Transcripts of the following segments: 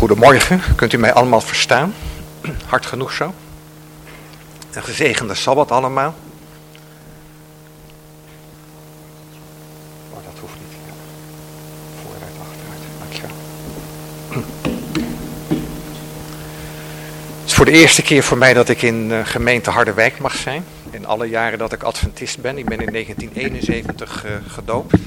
Goedemorgen, kunt u mij allemaal verstaan? Hard genoeg zo? Een gezegende Sabbat allemaal. Oh, dat hoeft niet. Ja. Vooruit, achteruit. Dankjewel. Het is voor de eerste keer voor mij dat ik in gemeente Harderwijk mag zijn. In alle jaren dat ik Adventist ben. Ik ben in 1971 gedoopt.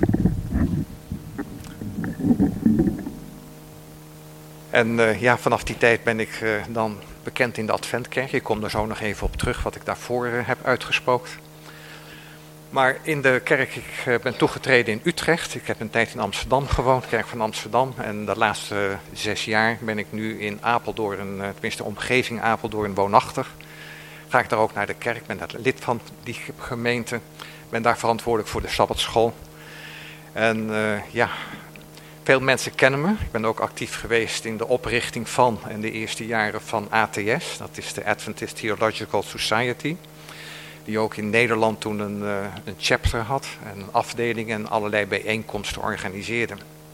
En vanaf die tijd ben ik dan bekend in de Adventkerk. Ik kom er zo nog even op terug wat ik daarvoor heb uitgesproken. Maar in de kerk, ik ben toegetreden in Utrecht. Ik heb een tijd in Amsterdam gewoond, kerk van Amsterdam. En de laatste 6 jaar ben ik nu in Apeldoorn, tenminste omgeving Apeldoorn, woonachtig. Ga ik daar ook naar de kerk, ben daar lid van die gemeente. Ben daar verantwoordelijk voor de Sabbatschool. En veel mensen kennen me. Ik ben ook actief geweest in de oprichting van en de eerste jaren van ATS. Dat is de Adventist Theological Society. Die ook in Nederland toen een chapter had. En een afdeling en allerlei bijeenkomsten organiseerde.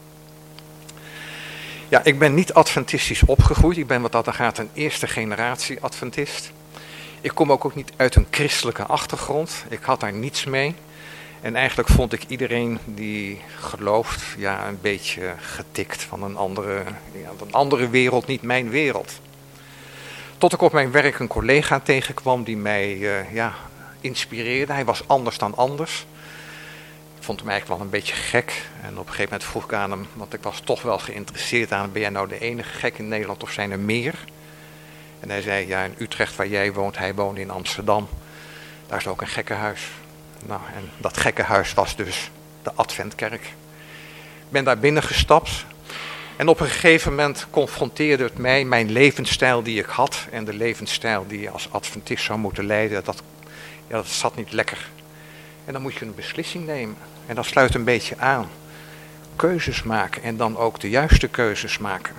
Ja, ik ben niet adventistisch opgegroeid. Ik ben wat dat er gaat een eerste generatie adventist. Ik kom ook niet uit een christelijke achtergrond. Ik had daar niets mee. En eigenlijk vond ik iedereen die gelooft, een beetje getikt van een andere wereld, niet mijn wereld. Tot ik op mijn werk een collega tegenkwam die mij inspireerde. Hij was anders dan anders. Ik vond hem eigenlijk wel een beetje gek. En op een gegeven moment vroeg ik aan hem, want ik was toch wel geïnteresseerd aan hem, ben jij nou de enige gek in Nederland of zijn er meer? En hij zei, in Utrecht waar jij woont, hij woonde in Amsterdam, daar is ook een gekkenhuis. Nou, en dat gekkenhuis was dus de Adventkerk. Ik ben daar binnengestapt en op een gegeven moment confronteerde het mij, mijn levensstijl die ik had en de levensstijl die je als Adventist zou moeten leiden, dat zat niet lekker. En dan moet je een beslissing nemen en dat sluit een beetje aan. Keuzes maken en dan ook de juiste keuzes maken.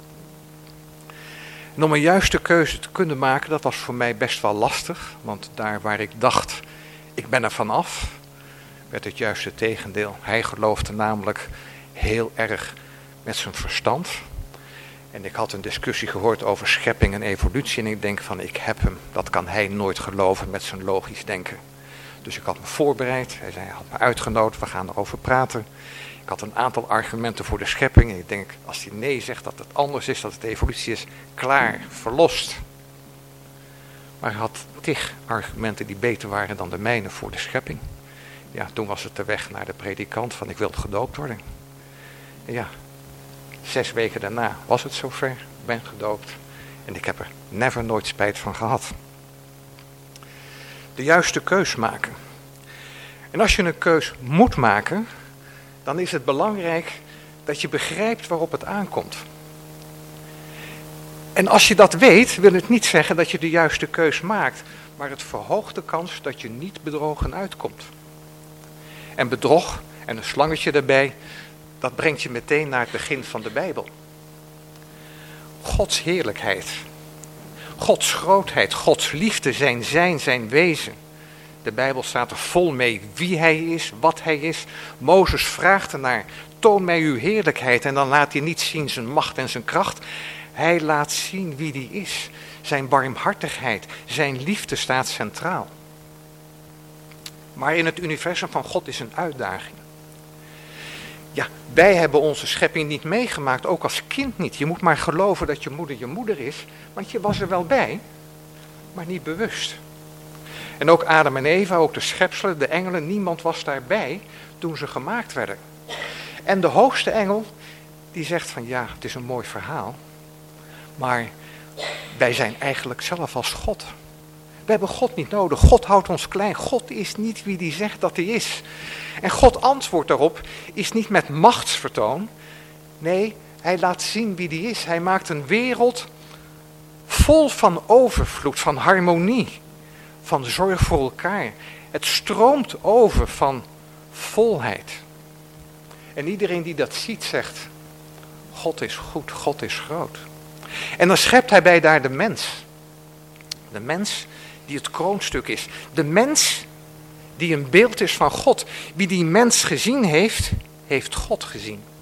En om een juiste keuze te kunnen maken, dat was voor mij best wel lastig, want daar waar ik dacht, ik ben er vanaf, werd het juist het tegendeel. Hij geloofde namelijk heel erg met zijn verstand. En ik had een discussie gehoord over schepping en evolutie. En ik denk van, ik heb hem. Dat kan hij nooit geloven met zijn logisch denken. Dus ik had me voorbereid. Hij had me uitgenodigd. We gaan erover praten. Ik had een aantal argumenten voor de schepping. En ik denk, als hij nee zegt dat het anders is, dat het evolutie is, klaar, verlost. Maar hij had 10 argumenten die beter waren dan de mijne voor de schepping. Ja, toen was het de weg naar de predikant van ik wil gedoopt worden. En 6 weken daarna was het zover. Ik ben gedoopt. En ik heb er nooit spijt van gehad. De juiste keus maken. En als je een keus moet maken, dan is het belangrijk dat je begrijpt waarop het aankomt. En als je dat weet, wil het niet zeggen dat je de juiste keus maakt, maar het verhoogt de kans dat je niet bedrogen uitkomt. En bedrog en een slangetje erbij, dat brengt je meteen naar het begin van de Bijbel. Gods heerlijkheid, Gods grootheid, Gods liefde, zijn wezen. De Bijbel staat er vol mee wie hij is, wat hij is. Mozes vraagt ernaar, toon mij uw heerlijkheid en dan laat hij niet zien zijn macht en zijn kracht. Hij laat zien wie die is. Zijn barmhartigheid, zijn liefde staat centraal. Maar in het universum van God is een uitdaging. Ja, wij hebben onze schepping niet meegemaakt, ook als kind niet. Je moet maar geloven dat je moeder is, want je was er wel bij, maar niet bewust. En ook Adam en Eva, ook de schepselen, de engelen, niemand was daarbij toen ze gemaakt werden. En de hoogste engel, die zegt van het is een mooi verhaal. Maar wij zijn eigenlijk zelf als God. We hebben God niet nodig. God houdt ons klein. God is niet wie die zegt dat hij is. En God antwoordt daarop is niet met machtsvertoon. Nee, hij laat zien wie die is. Hij maakt een wereld vol van overvloed, van harmonie, van zorg voor elkaar. Het stroomt over van volheid. En iedereen die dat ziet zegt, God is goed, God is groot. En dan schept hij bij daar de mens. De mens die het kroonstuk is. De mens die een beeld is van God. Wie die mens gezien heeft, heeft God gezien.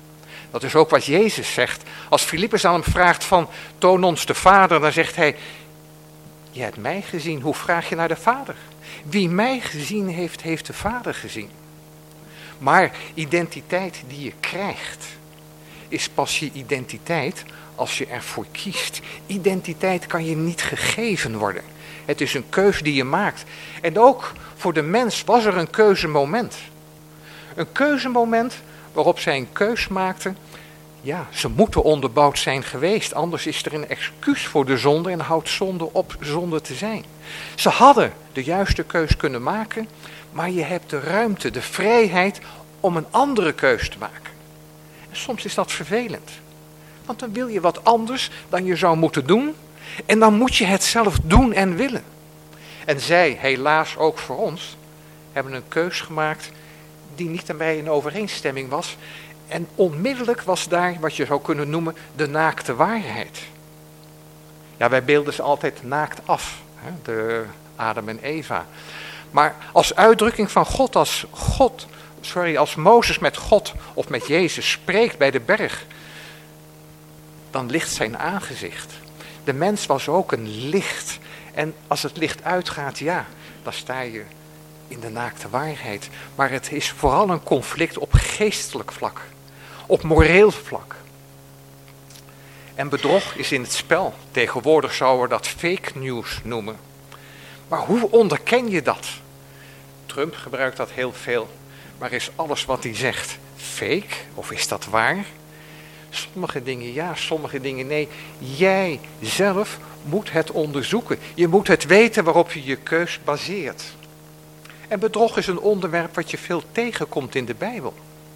Dat is ook wat Jezus zegt. Als Filippus aan hem vraagt van, toon ons de Vader, dan zegt hij, je hebt mij gezien, hoe vraag je naar de Vader? Wie mij gezien heeft, heeft de Vader gezien. Maar identiteit die je krijgt, is pas je identiteit als je ervoor kiest. Identiteit kan je niet gegeven worden. Het is een keuze die je maakt. En ook voor de mens was er een keuzemoment. Een keuzemoment waarop zij een keus maakten. Ja, ze moeten onderbouwd zijn geweest. Anders is er een excuus voor de zonde en houdt zonde op zonde te zijn. Ze hadden de juiste keus kunnen maken. Maar je hebt de ruimte, de vrijheid om een andere keus te maken. En soms is dat vervelend. Want dan wil je wat anders dan je zou moeten doen. En dan moet je het zelf doen en willen. En zij, helaas ook voor ons, hebben een keus gemaakt die niet ermee in overeenstemming was. En onmiddellijk was daar wat je zou kunnen noemen de naakte waarheid. Ja, wij beelden ze altijd naakt af, hè, de Adam en Eva. Maar als uitdrukking van God, als Mozes met God of met Jezus spreekt bij de berg, dan ligt zijn aangezicht. De mens was ook een licht. En als het licht uitgaat, ja, dan sta je in de naakte waarheid. Maar het is vooral een conflict op geestelijk vlak. Op moreel vlak. En bedrog is in het spel. Tegenwoordig zouden we dat fake news noemen. Maar hoe onderken je dat? Trump gebruikt dat heel veel. Maar is alles wat hij zegt fake? Of is dat waar? Sommige dingen ja, sommige dingen nee. Jij zelf moet het onderzoeken. Je moet het weten waarop je je keus baseert. En bedrog is een onderwerp wat je veel tegenkomt in de Bijbel.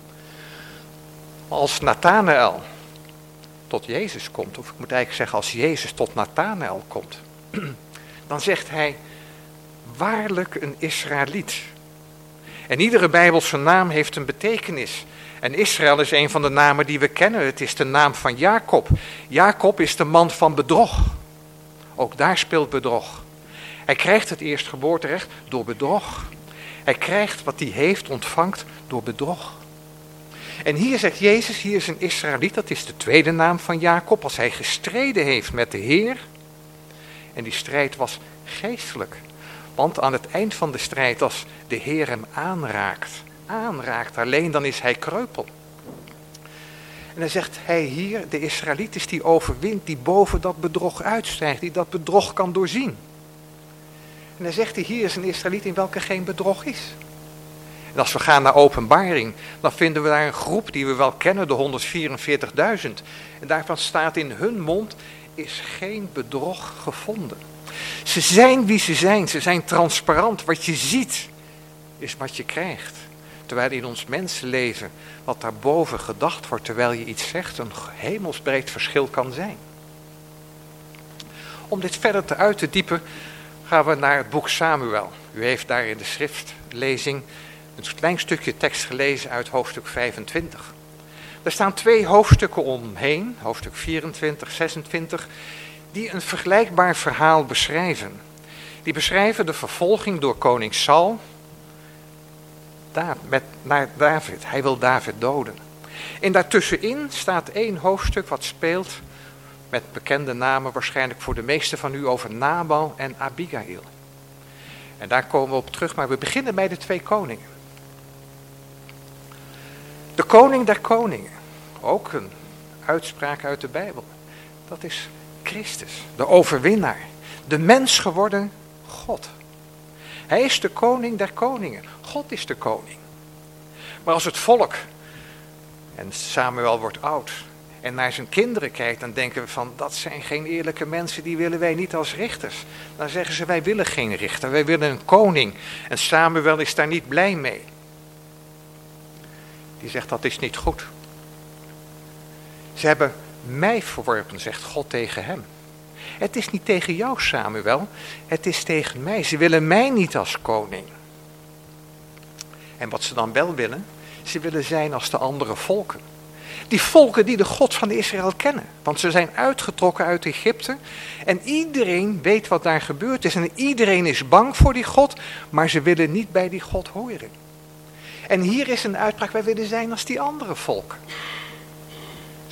Als Nathanael tot Jezus komt, of ik moet eigenlijk zeggen als Jezus tot Nathanael komt, dan zegt hij, waarlijk een Israëliet. En iedere Bijbelse naam heeft een betekenis. En Israël is een van de namen die we kennen. Het is de naam van Jacob. Jacob is de man van bedrog. Ook daar speelt bedrog. Hij krijgt het eerstgeboorterecht door bedrog. Hij krijgt wat hij heeft, ontvangt door bedrog. En hier zegt Jezus, hier is een Israëliet, dat is de tweede naam van Jacob, als hij gestreden heeft met de Heer. En die strijd was geestelijk. Want aan het eind van de strijd, als de Heer hem aanraakt, alleen dan is hij kreupel. En dan zegt hij hier, de Israëliet is die overwint, die boven dat bedrog uitstijgt, die dat bedrog kan doorzien. En dan zegt hij, hier is een Israëliet in welke geen bedrog is. En als we gaan naar Openbaring, dan vinden we daar een groep die we wel kennen, de 144.000. En daarvan staat in hun mond, is geen bedrog gevonden. Ze zijn wie ze zijn transparant. Wat je ziet, is wat je krijgt. Terwijl in ons mensenleven, wat daarboven gedacht wordt, terwijl je iets zegt, een hemelsbreed verschil kan zijn. Om dit verder te uit te diepen, gaan we naar het boek Samuel. U heeft daar in de schriftlezing een klein stukje tekst gelezen uit hoofdstuk 25. Er staan 2 hoofdstukken omheen, hoofdstuk 24, 26, die een vergelijkbaar verhaal beschrijven. Die beschrijven de vervolging door koning Saul naar David. Hij wil David doden. En daartussenin staat 1 hoofdstuk wat speelt met bekende namen waarschijnlijk voor de meesten van u over Nabal en Abigail. En daar komen we op terug, maar we beginnen bij de 2 koningen. De koning der koningen, ook een uitspraak uit de Bijbel. Dat is Christus, de overwinnaar, de mens geworden God. Hij is de koning der koningen, God is de koning. Maar als het volk, en Samuel wordt oud, en naar zijn kinderen kijkt, dan denken we van, dat zijn geen eerlijke mensen, die willen wij niet als richters. Dan zeggen ze, wij willen geen richter, wij willen een koning. En Samuel is daar niet blij mee. Die zegt, dat is niet goed. Ze hebben mij verworpen, zegt God tegen hem. Het is niet tegen jou, Samuel, het is tegen mij. Ze willen mij niet als koning. En wat ze dan wel willen, ze willen zijn als de andere volken. Die volken die de God van Israël kennen. Want ze zijn uitgetrokken uit Egypte. En iedereen weet wat daar gebeurd is. En iedereen is bang voor die God. Maar ze willen niet bij die God horen. En hier is een uitspraak. Wij willen zijn als die andere volken.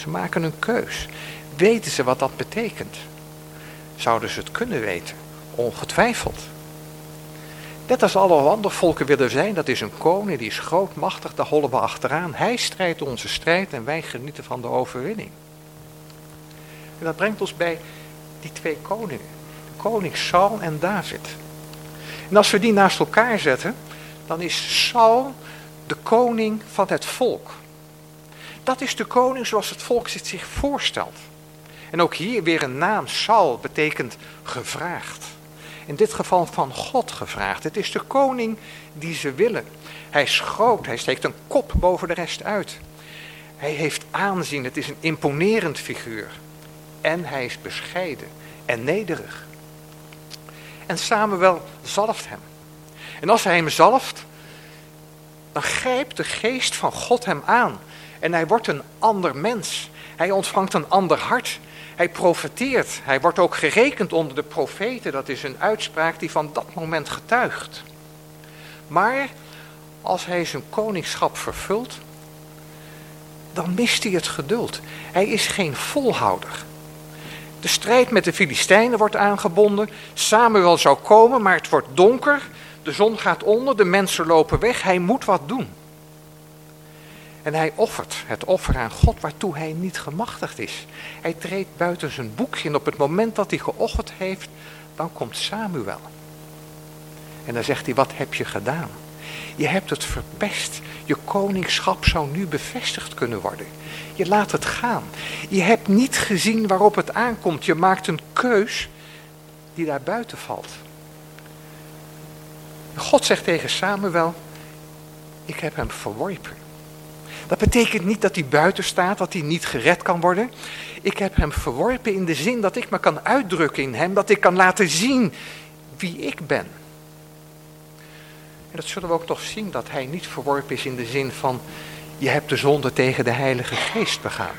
Ze maken een keus. Weten ze wat dat betekent? Zouden ze het kunnen weten? Ongetwijfeld. Net als alle andere volken willen zijn, dat is een koning, die is groot, machtig, daar hollen we achteraan. Hij strijdt onze strijd en wij genieten van de overwinning. En dat brengt ons bij die twee koningen. Koning Saul en David. En als we die naast elkaar zetten, dan is Saul de koning van het volk. Dat is de koning zoals het volk het zich voorstelt. En ook hier weer een naam, Saul, betekent gevraagd. In dit geval van God gevraagd. Het is de koning die ze willen. Hij is groot, hij steekt een kop boven de rest uit. Hij heeft aanzien, het is een imponerend figuur. En hij is bescheiden en nederig. En Samuel zalft hem. En als hij hem zalft, dan grijpt de geest van God hem aan. En hij wordt een ander mens. Hij ontvangt een ander hart. Hij profeteert. Hij wordt ook gerekend onder de profeten. Dat is een uitspraak die van dat moment getuigt. Maar als hij zijn koningschap vervult, dan mist hij het geduld. Hij is geen volhouder. De strijd met de Filistijnen wordt aangebonden. Samuel zou komen, maar het wordt donker. De zon gaat onder, de mensen lopen weg. Hij moet wat doen. En hij offert het offer aan God waartoe hij niet gemachtigd is. Hij treedt buiten zijn boekje en op het moment dat hij geofferd heeft, dan komt Samuel. En dan zegt hij, wat heb je gedaan? Je hebt het verpest. Je koningschap zou nu bevestigd kunnen worden. Je laat het gaan. Je hebt niet gezien waarop het aankomt. Je maakt een keus die daar buiten valt. God zegt tegen Samuel, ik heb hem verworpen. Dat betekent niet dat hij buiten staat, dat hij niet gered kan worden. Ik heb hem verworpen in de zin dat ik me kan uitdrukken in hem, dat ik kan laten zien wie ik ben. En dat zullen we ook nog zien, dat hij niet verworpen is in de zin van, je hebt de zonde tegen de Heilige Geest begaan.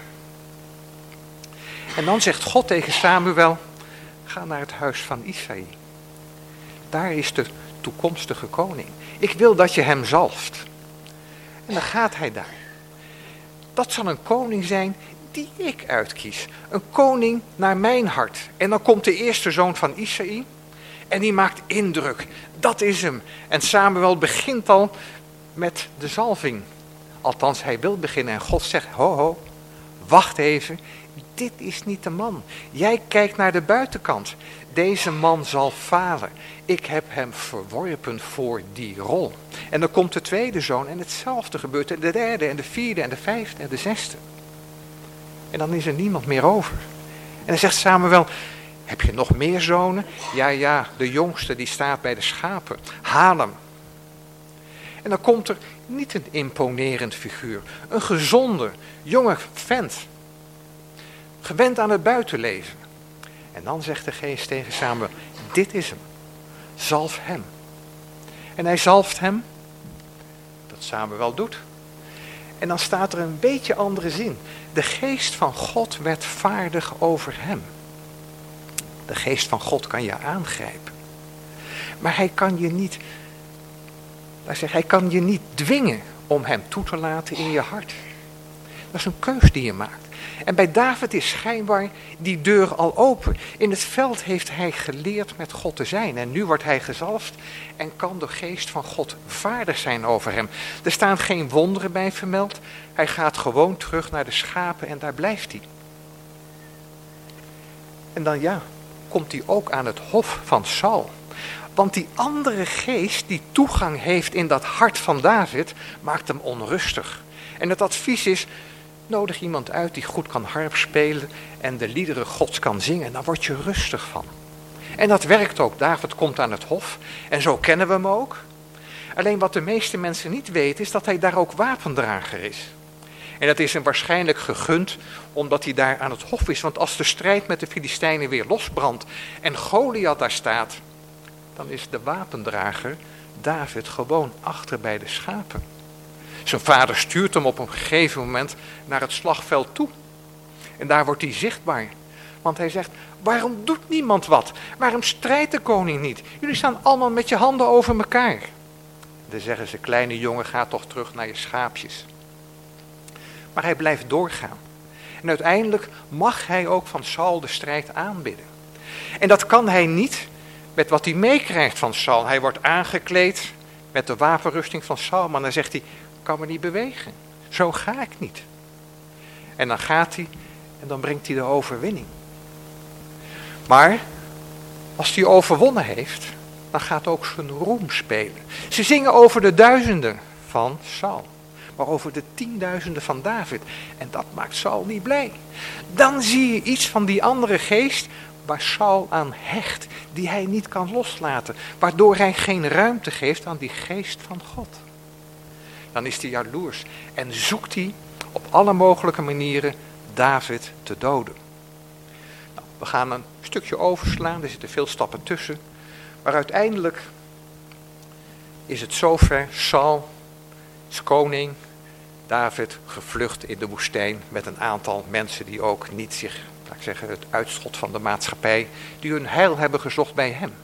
En dan zegt God tegen Samuel, ga naar het huis van Isaï. Daar is de toekomstige koning. Ik wil dat je hem zalft. En dan gaat hij daar. Dat zal een koning zijn die ik uitkies. Een koning naar mijn hart. En dan komt de eerste zoon van Isaï. En die maakt indruk. Dat is hem. En Samuel begint al met de zalving. Althans, hij wil beginnen. En God zegt, ho ho, wacht even. Dit is niet de man. Jij kijkt naar de buitenkant. Deze man zal falen. Ik heb hem verworpen voor die rol. En dan komt de tweede zoon en hetzelfde gebeurt. En de derde en de vierde en de vijfde en de zesde. En dan is er niemand meer over. En dan zegt Samuel, heb je nog meer zonen? Ja, de jongste die staat bij de schapen. Haal hem. En dan komt er niet een imponerend figuur. Een gezonde, jonge vent. Gewend aan het buitenleven. En dan zegt de geest tegen Samuel, dit is hem. Zalf hem. En hij zalft hem. Dat Samuel doet. En dan staat er een beetje andere zin. De geest van God werd vaardig over hem. De geest van God kan je aangrijpen. Maar hij kan je niet, hij kan je niet dwingen om hem toe te laten in je hart. Dat is een keus die je maakt. En bij David is schijnbaar die deur al open. In het veld heeft hij geleerd met God te zijn. En nu wordt hij gezalfd en kan de geest van God vaardig zijn over hem. Er staan geen wonderen bij vermeld. Hij gaat gewoon terug naar de schapen en daar blijft hij. En dan komt hij ook aan het hof van Saul. Want die andere geest die toegang heeft in dat hart van David, maakt hem onrustig. En het advies is, nodig iemand uit die goed kan harp spelen en de liederen Gods kan zingen. Daar word je rustig van. En dat werkt ook. David komt aan het hof en zo kennen we hem ook. Alleen wat de meeste mensen niet weten is dat hij daar ook wapendrager is. En dat is hem waarschijnlijk gegund omdat hij daar aan het hof is. Want als de strijd met de Filistijnen weer losbrandt en Goliath daar staat, dan is de wapendrager David gewoon achter bij de schapen. Zijn vader stuurt hem op een gegeven moment naar het slagveld toe. En daar wordt hij zichtbaar. Want hij zegt, waarom doet niemand wat? Waarom strijdt de koning niet? Jullie staan allemaal met je handen over elkaar. Dan zeggen ze, kleine jongen, ga toch terug naar je schaapjes. Maar hij blijft doorgaan. En uiteindelijk mag hij ook van Saul de strijd aanbidden. En dat kan hij niet met wat hij meekrijgt van Saul. Hij wordt aangekleed met de wapenrusting van Saul, maar dan zegt hij, ik kan me niet bewegen. Zo ga ik niet. En dan gaat hij en dan brengt hij de overwinning. Maar als hij overwonnen heeft, dan gaat ook zijn roem spelen. Ze zingen over de duizenden van Saul, maar over de 10.000 van David. En dat maakt Saul niet blij. Dan zie je iets van die andere geest waar Saul aan hecht, die hij niet kan loslaten, waardoor hij geen ruimte geeft aan die geest van God. Dan is hij jaloers en zoekt hij op alle mogelijke manieren David te doden. Nou, we gaan een stukje overslaan, er zitten veel stappen tussen, maar uiteindelijk is het zover. Saul is koning, David gevlucht in de woestijn met een aantal mensen die ook niet zich, laat ik zeggen, het uitschot van de maatschappij, die hun heil hebben gezocht bij hem.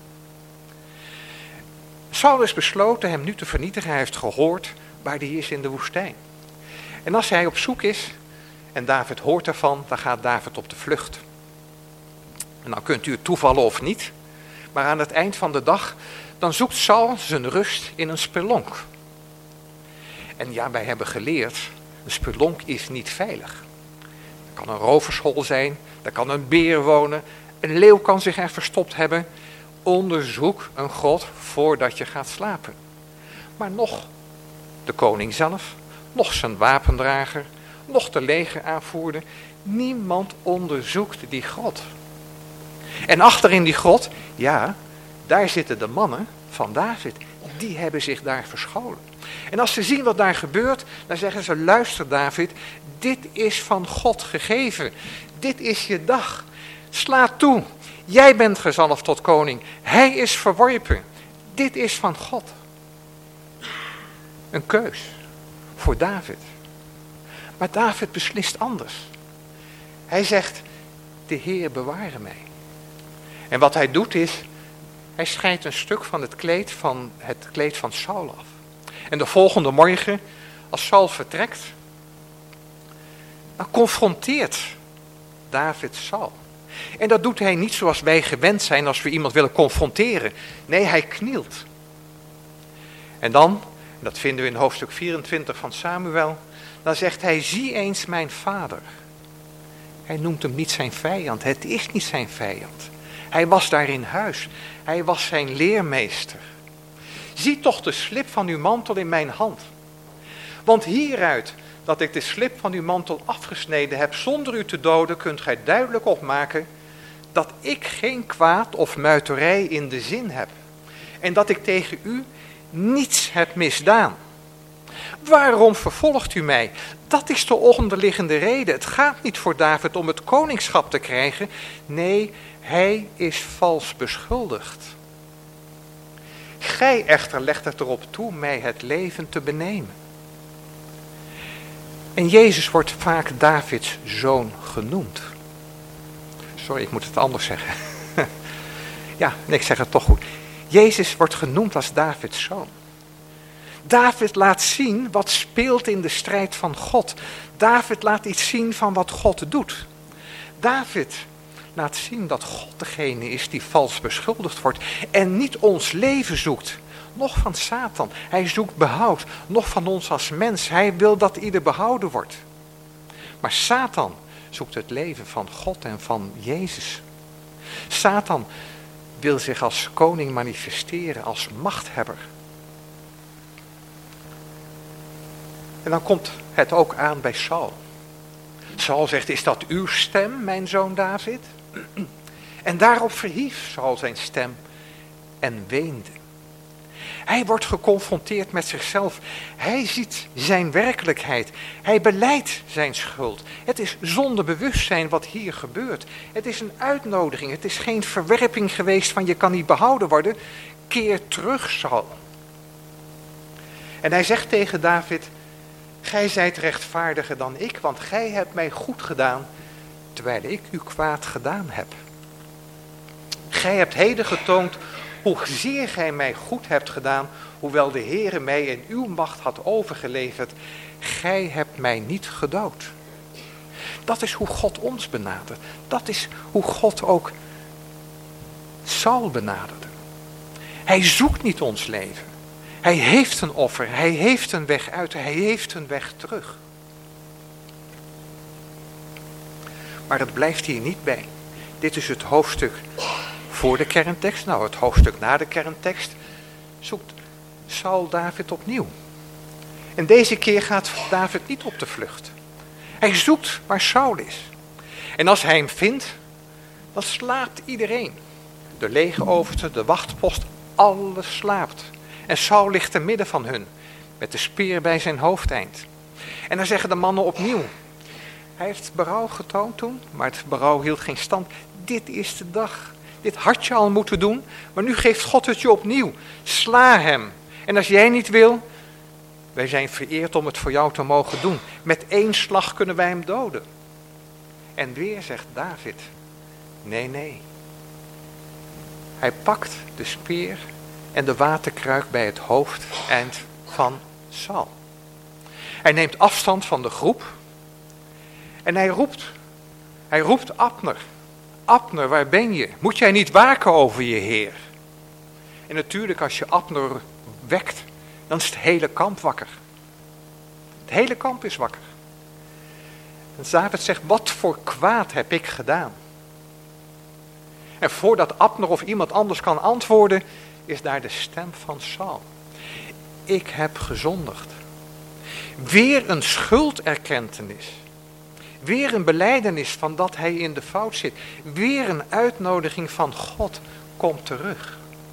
Saul is besloten hem nu te vernietigen. Hij heeft gehoord waar hij is in de woestijn. En als hij op zoek is en David hoort ervan, dan gaat David op de vlucht. En dan kunt u het toevallen of niet, maar aan het eind van de dag, dan zoekt Saul zijn rust in een spelonk. En ja, wij hebben geleerd, een spelonk is niet veilig. Er kan een rovershol zijn, er kan een beer wonen, een leeuw kan zich er verstopt hebben. Onderzoek een grot voordat je gaat slapen. Maar nog de koning zelf, nog zijn wapendrager, nog de legeraanvoerder, niemand onderzoekt die grot. En achter in die grot, ja, daar zitten de mannen van David. Die hebben zich daar verscholen. En als ze zien wat daar gebeurt, dan zeggen ze, luister David, dit is van God gegeven. Dit is je dag. Sla toe. Jij bent gezalfd tot koning. Hij is verworpen. Dit is van God. Een keus voor David. Maar David beslist anders. Hij zegt, de Heer beware mij. En wat hij doet is, hij scheidt een stuk van het kleed van Saul af. En de volgende morgen, als Saul vertrekt, dan confronteert David Saul. En dat doet hij niet zoals wij gewend zijn als we iemand willen confronteren. Nee, hij knielt. En dan, dat vinden we in hoofdstuk 24 van Samuel, dan zegt hij, zie eens mijn vader. Hij noemt hem niet zijn vijand, het is niet zijn vijand. Hij was daar in huis, hij was zijn leermeester. Zie toch de slip van uw mantel in mijn hand. Want hieruit, dat ik de slip van uw mantel afgesneden heb zonder u te doden, kunt gij duidelijk opmaken dat ik geen kwaad of muiterij in de zin heb. En dat ik tegen u niets heb misdaan. Waarom vervolgt u mij? Dat is de onderliggende reden. Het gaat niet voor David om het koningschap te krijgen. Nee, hij is vals beschuldigd. Gij echter legt het erop toe mij het leven te benemen. En Jezus wordt vaak Davids zoon genoemd. Sorry, ik moet het anders zeggen. Ja, nee, ik zeg het toch goed. Jezus wordt genoemd als Davids zoon. David laat zien wat speelt in de strijd van God. David laat iets zien van wat God doet. David laat zien dat God degene is die vals beschuldigd wordt en niet ons leven zoekt. Nog van Satan. Hij zoekt behoud. Nog van ons als mens. Hij wil dat ieder behouden wordt. Maar Satan zoekt het leven van God en van Jezus. Satan wil zich als koning manifesteren, als machthebber. En dan komt het ook aan bij Saul. Saul zegt, is dat uw stem, mijn zoon David? En daarop verhief Saul zijn stem en weende. Hij wordt geconfronteerd met zichzelf. Hij ziet zijn werkelijkheid. Hij belijdt zijn schuld. Het is zonder bewustzijn wat hier gebeurt. Het is een uitnodiging. Het is geen verwerping geweest van je kan niet behouden worden. Keer terug, Saul. En hij zegt tegen David, gij zijt rechtvaardiger dan ik, want gij hebt mij goed gedaan, terwijl ik u kwaad gedaan heb. Gij hebt heden getoond hoezeer gij mij goed hebt gedaan, hoewel de Heere mij in uw macht had overgeleverd. Gij hebt mij niet gedood. Dat is hoe God ons benadert. Dat is hoe God ook Saul benaderde. Hij zoekt niet ons leven. Hij heeft een offer. Hij heeft een weg uit. Hij heeft een weg terug. Maar het blijft hier niet bij. Dit is het hoofdstuk voor de kerntekst. Nou, het hoofdstuk na de kerntekst zoekt Saul David opnieuw. En deze keer gaat David niet op de vlucht. Hij zoekt waar Saul is. En als hij hem vindt, dan slaapt iedereen. De legeroverste, de wachtpost, alles slaapt. En Saul ligt te midden van hun, met de speer bij zijn hoofdeind. En dan zeggen de mannen opnieuw. Hij heeft berouw getoond toen, maar het berouw hield geen stand. Dit is de dag. Dit had je al moeten doen, maar nu geeft God het je opnieuw. Sla hem. En als jij niet wil, wij zijn vereerd om het voor jou te mogen doen. Met 1 slag kunnen wij hem doden. En weer zegt David, nee. Hij pakt de speer en de waterkruik bij het hoofdeind van Saul. Hij neemt afstand van de groep en hij roept Abner. Abner, waar ben je? Moet jij niet waken over je Heer? En natuurlijk, als je Abner wekt, dan is het hele kamp wakker. Het hele kamp is wakker. En David zegt, wat voor kwaad heb ik gedaan? En voordat Abner of iemand anders kan antwoorden, is daar de stem van Saul. Ik heb gezondigd. Weer een schulderkentenis. Weer een belijdenis van dat hij in de fout zit. Weer een uitnodiging van God, kom terug.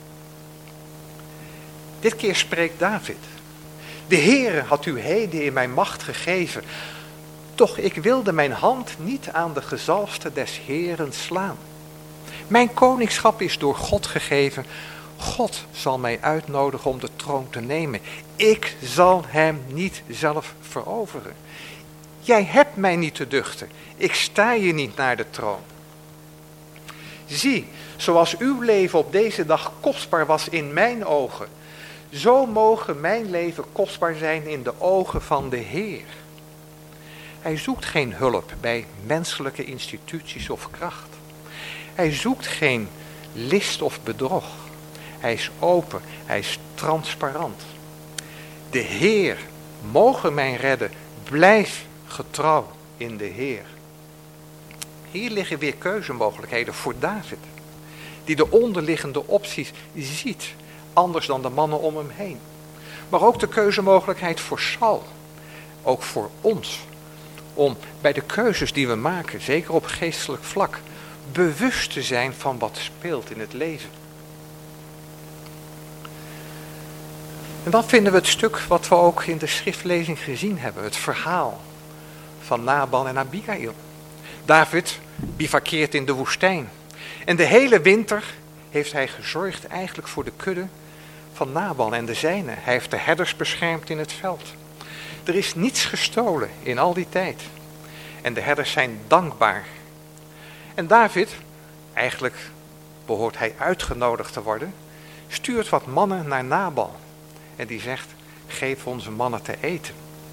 Dit keer spreekt David. De Heere had u heden in mijn macht gegeven. Toch ik wilde mijn hand niet aan de gezalfde des Heeren slaan. Mijn koningschap is door God gegeven. God zal mij uitnodigen om de troon te nemen. Ik zal hem niet zelf veroveren. Jij hebt mij niet te duchten. Ik sta je niet naar de troon. Zie, zoals uw leven op deze dag kostbaar was in mijn ogen, zo mogen mijn leven kostbaar zijn in de ogen van de Heer. Hij zoekt geen hulp bij menselijke instituties of kracht. Hij zoekt geen list of bedrog. Hij is open, hij is transparant. De Heer mogen mij redden, blijf getrouw in de Heer. Hier liggen weer keuzemogelijkheden voor David, die de onderliggende opties ziet, anders dan de mannen om hem heen. Maar ook de keuzemogelijkheid voor Saul, ook voor ons, om bij de keuzes die we maken, zeker op geestelijk vlak, bewust te zijn van wat speelt in het leven. En dan vinden we het stuk wat we ook in de schriftlezing gezien hebben, het verhaal van Nabal en Abigail. David bivakkeert in de woestijn. En de hele winter heeft hij gezorgd eigenlijk voor de kudde van Nabal en de zijne. Hij heeft de herders beschermd in het veld. Er is niets gestolen in al die tijd. En de herders zijn dankbaar. En David, eigenlijk behoort hij uitgenodigd te worden, stuurt wat mannen naar Nabal. En die zegt, geef onze mannen te eten.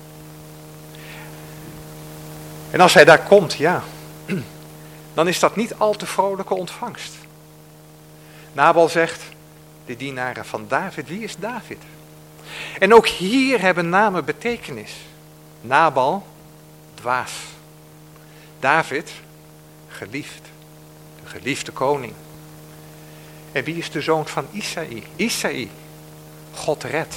En als hij daar komt, ja, dan is dat niet al te vrolijke ontvangst. Nabal zegt, de dienaren van David, wie is David? En ook hier hebben namen betekenis. Nabal, dwaas. David, geliefd. De geliefde koning. En wie is de zoon van Isaï? Isaï, God redt.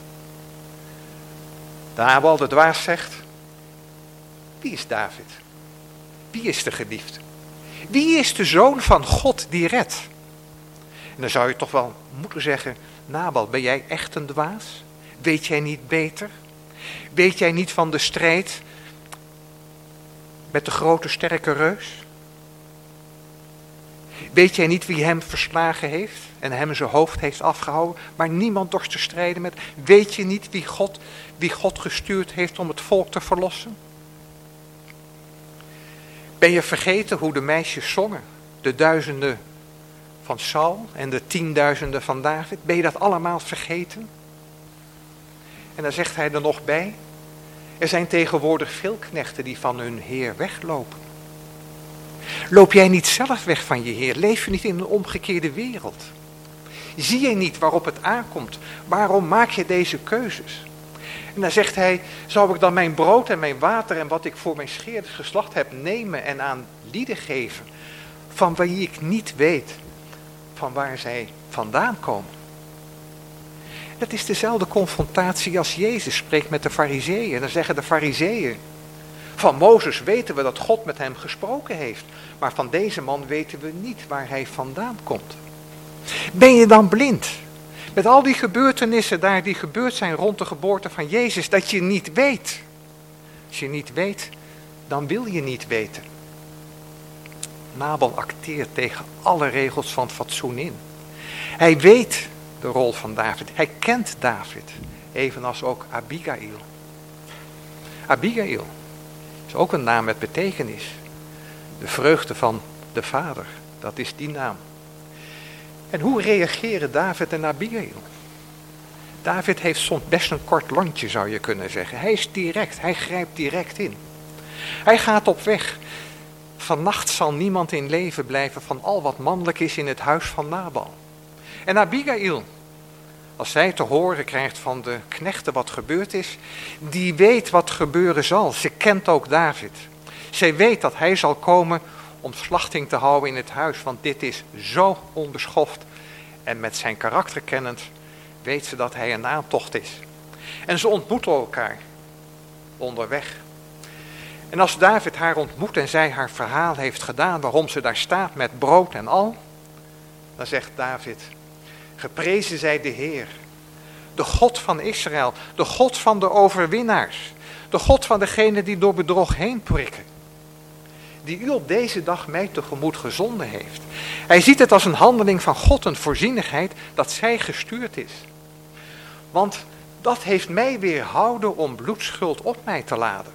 Nabal, de dwaas, zegt, wie is David? Wie is de geliefde? Wie is de zoon van God die redt? En dan zou je toch wel moeten zeggen, Nabal, ben jij echt een dwaas? Weet jij niet beter? Weet jij niet van de strijd met de grote sterke reus? Weet jij niet wie hem verslagen heeft en hem zijn hoofd heeft afgehouden, maar niemand dorst te strijden met? Weet je niet wie God gestuurd heeft om het volk te verlossen? Ben je vergeten hoe de meisjes zongen? De duizenden van Saul en de 10.000 van David. Ben je dat allemaal vergeten? En dan zegt hij er nog bij. Er zijn tegenwoordig veel knechten die van hun Heer weglopen. Loop jij niet zelf weg van je Heer? Leef je niet in een omgekeerde wereld? Zie je niet waarop het aankomt? Waarom maak je deze keuzes? En dan zegt hij, zou ik dan mijn brood en mijn water en wat ik voor mijn scheerders geslacht heb nemen en aan lieden geven, van wie ik niet weet van waar zij vandaan komen? Het is dezelfde confrontatie als Jezus spreekt met de Farizeeën. En dan zeggen de Farizeeën, van Mozes weten we dat God met hem gesproken heeft, maar van deze man weten we niet waar hij vandaan komt. Ben je dan blind? Met al die gebeurtenissen daar die gebeurd zijn rond de geboorte van Jezus, dat je niet weet. Als je niet weet, dan wil je niet weten. Nabal acteert tegen alle regels van het fatsoen in. Hij weet de rol van David. Hij kent David, evenals ook Abigail. Abigail is ook een naam met betekenis. De vreugde van de vader, dat is die naam. En hoe reageren David en Abigail? David heeft soms best een kort lontje, zou je kunnen zeggen. Hij is direct, hij grijpt direct in. Hij gaat op weg. Vannacht zal niemand in leven blijven van al wat mannelijk is in het huis van Nabal. En Abigail, als zij te horen krijgt van de knechten wat gebeurd is, die weet wat gebeuren zal. Ze kent ook David. Zij weet dat hij zal komen om slachting te houden in het huis, want dit is zo onbeschoft. En met zijn karakter kennend weet ze dat hij een aantocht is. En ze ontmoeten elkaar onderweg. En als David haar ontmoet en zij haar verhaal heeft gedaan waarom ze daar staat met brood en al, dan zegt David, geprezen zij de Heer, de God van Israël, de God van de overwinnaars, de God van degenen die door bedrog heen prikken, die u op deze dag mij tegemoet gezonden heeft. Hij ziet het als een handeling van God, een voorzienigheid, dat zij gestuurd is. Want dat heeft mij weerhouden om bloedschuld op mij te laden.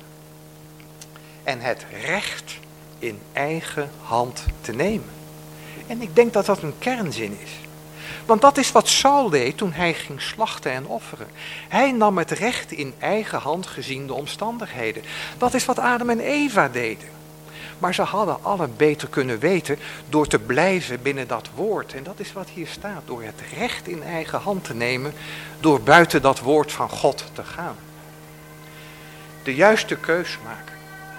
En het recht in eigen hand te nemen. En ik denk dat dat een kernzin is. Want dat is wat Saul deed toen hij ging slachten en offeren. Hij nam het recht in eigen hand gezien de omstandigheden. Dat is wat Adam en Eva deden. Maar ze hadden allen beter kunnen weten door te blijven binnen dat woord. En dat is wat hier staat. Door het recht in eigen hand te nemen. Door buiten dat woord van God te gaan. De juiste keus maken.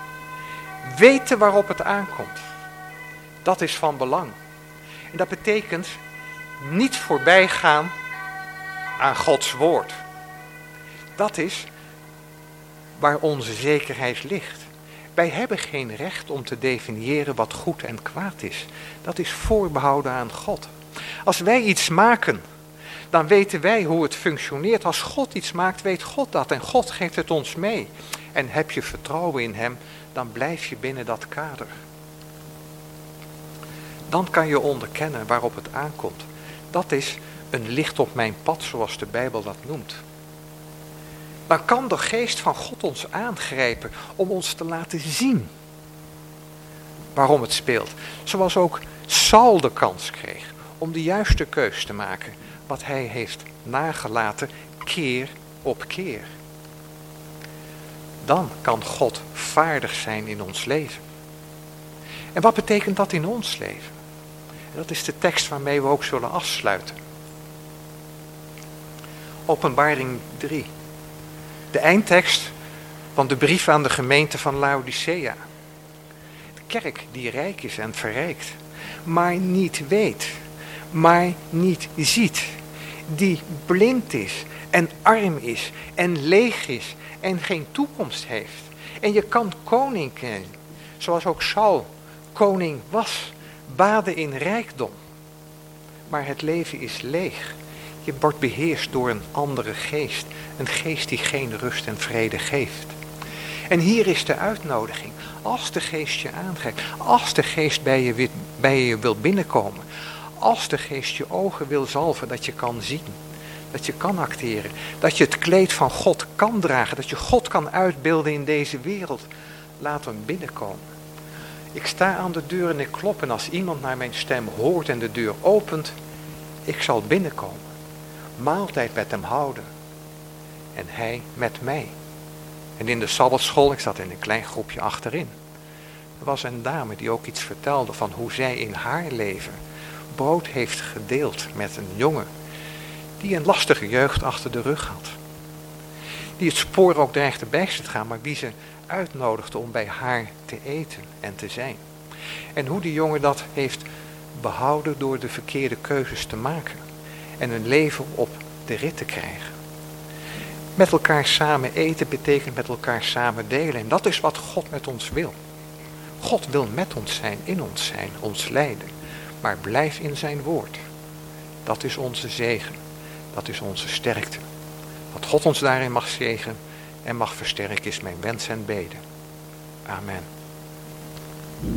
Weten waarop het aankomt. Dat is van belang. En dat betekent niet voorbij gaan aan Gods woord. Dat is waar onze zekerheid ligt. Wij hebben geen recht om te definiëren wat goed en kwaad is. Dat is voorbehouden aan God. Als wij iets maken, dan weten wij hoe het functioneert. Als God iets maakt, weet God dat en God geeft het ons mee. En heb je vertrouwen in hem, dan blijf je binnen dat kader. Dan kan je onderkennen waarop het aankomt. Dat is een licht op mijn pad, zoals de Bijbel dat noemt. Dan kan de geest van God ons aangrijpen om ons te laten zien waarom het speelt. Zoals ook Saul de kans kreeg om de juiste keus te maken, wat hij heeft nagelaten keer op keer. Dan kan God vaardig zijn in ons leven. En wat betekent dat in ons leven? En dat is de tekst waarmee we ook zullen afsluiten. Openbaring 3. De eindtekst van de brief aan de gemeente van Laodicea. De kerk die rijk is en verrijkt, maar niet weet, maar niet ziet. Die blind is en arm is en leeg is en geen toekomst heeft. En je kan koning kennen, zoals ook Saul koning was, baden in rijkdom. Maar het leven is leeg. Je wordt beheerst door een andere geest. Een geest die geen rust en vrede geeft. En hier is de uitnodiging. Als de geest je aangrijpt. Als de geest bij je wil binnenkomen. Als de geest je ogen wil zalven, dat je kan zien. Dat je kan acteren. Dat je het kleed van God kan dragen. Dat je God kan uitbeelden in deze wereld. Laat hem binnenkomen. Ik sta aan de deur en ik klop. En als iemand naar mijn stem hoort en de deur opent. Ik zal binnenkomen. Maaltijd met hem houden. En hij met mij. En in de sabbatschool, ik zat in een klein groepje achterin. Er was een dame die ook iets vertelde van hoe zij in haar leven brood heeft gedeeld met een jongen die een lastige jeugd achter de rug had. Die het spoor ook dreigde bijster te gaan, maar wie ze uitnodigde om bij haar te eten en te zijn. En hoe die jongen dat heeft behouden door de verkeerde keuzes te maken. En een leven op de rit te krijgen. Met elkaar samen eten betekent met elkaar samen delen. En dat is wat God met ons wil. God wil met ons zijn, ons leiden. Maar blijf in zijn woord. Dat is onze zegen. Dat is onze sterkte. Dat God ons daarin mag zegenen en mag versterken is mijn wens en bede. Amen.